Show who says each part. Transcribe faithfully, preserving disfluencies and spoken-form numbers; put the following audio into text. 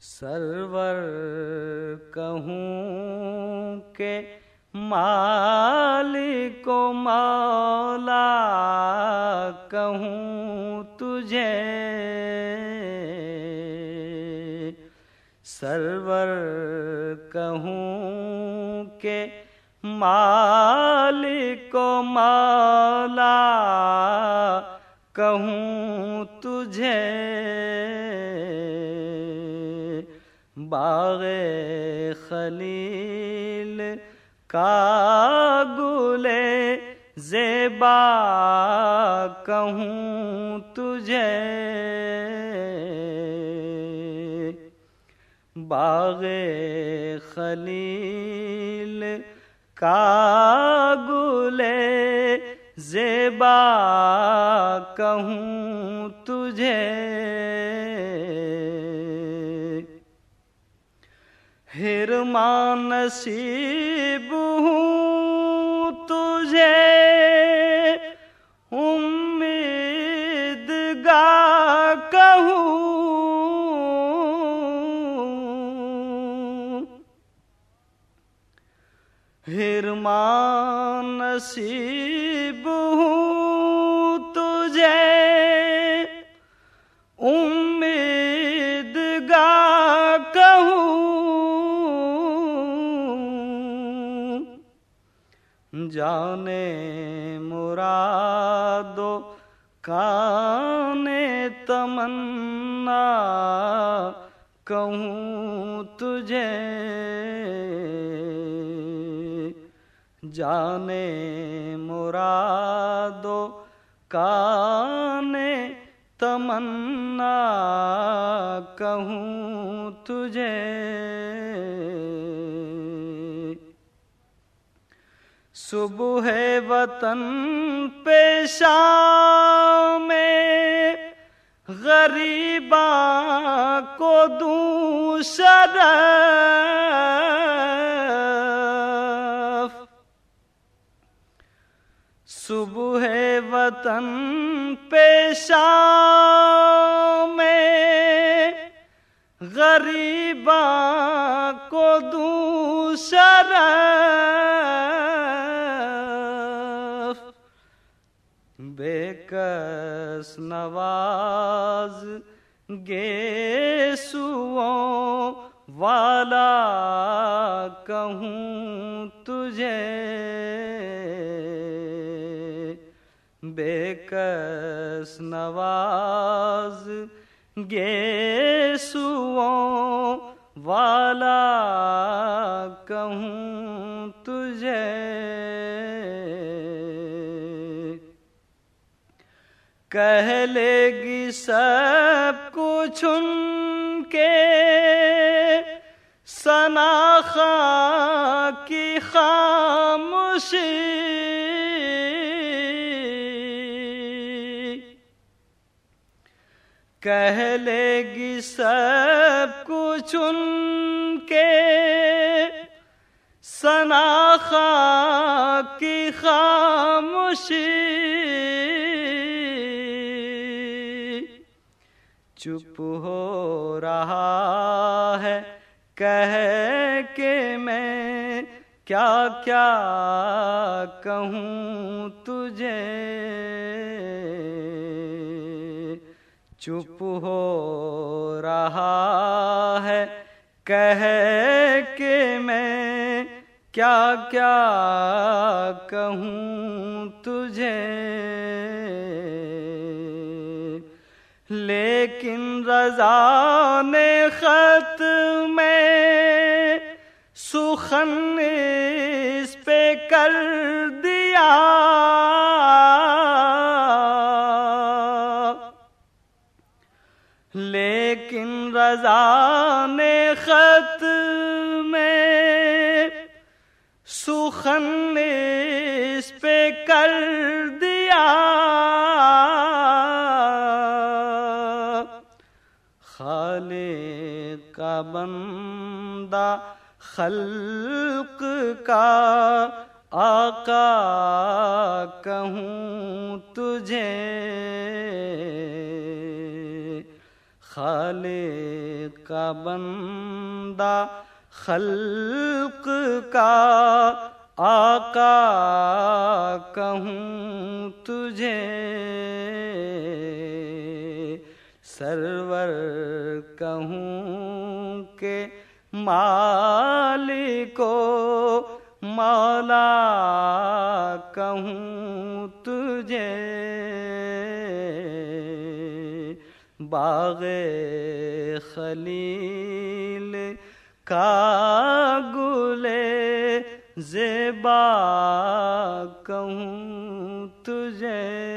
Speaker 1: سرور کہوں کہ مالک و مولا کہوں تجھے، سرور کہوں کہ مالک و مولا کہوں تجھے، باغ خلیل کا گل زیبا کہوں تجھے، باغ خلیل کا گل زیبا کہوں تجھے، حرمان نصیب ہوں تجھے امیدگار کہوں، حرمان نصیب ہوں تجھے امیدگار کہوں، جانے مراد و کانے تمنا کہوں تجھے، جانے مراد و کانے تمنا کہوں تجھے، صبح وطن پیشاں میں غریباں کو دوں شرف، صبح وطن پیشاں میں غریباں کو دوں شرف، بے کس نواز گیسوؤں والا کہوں تجھے، بے کس نواز گیسوؤں والا کہوں تجھے، کہہ لے گی سب کچھ ان کے ثنا خاں کی خاموشی، کہہ لے گی سب کچھ ان کے ثنا خاں کی خاموشی، چپ ہو رہا ہے کہہ کے میں کیا کیا کہوں تجھے، چپ ہو رہا ہے کہہ کے میں کیا کیا کہوں تجھے، لیکن رضا نے خط میں سخن اس پہ کر دیا، لیکن رضا نے خط میں سخن اس پہ کر دیا، خالق کا بندہ خلق کا آقا کہوں تجھے، خالق کا بندہ خلق کا آقا کہوں تجھے، سرور کہوں کہ مالک و مولا کہوں تجھے، باغ خلیل کا گلے زیبا کہوں تجھے۔